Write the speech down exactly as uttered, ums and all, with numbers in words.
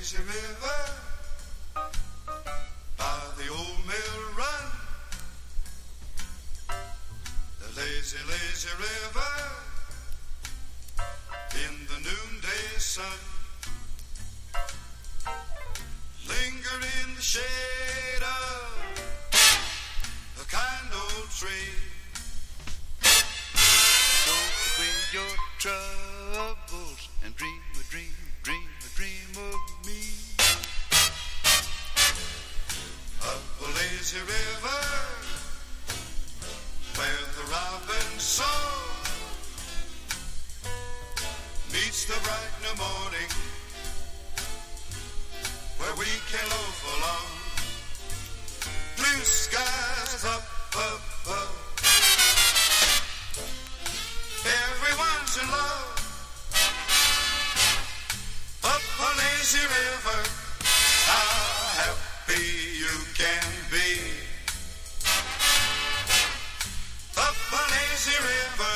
lazy river by the old mill run. The lazy, lazy river in the noonday sun. Linger in the shade of a kind old tree. Don't away your troubles and dream a dream, dream a dream of me. Up a lazy river where the robin's song meets the bright new morning, where we can loaf along. Blue skies up above, everyone's in love. Up a lazy river, how happy you can be. Up a lazy river,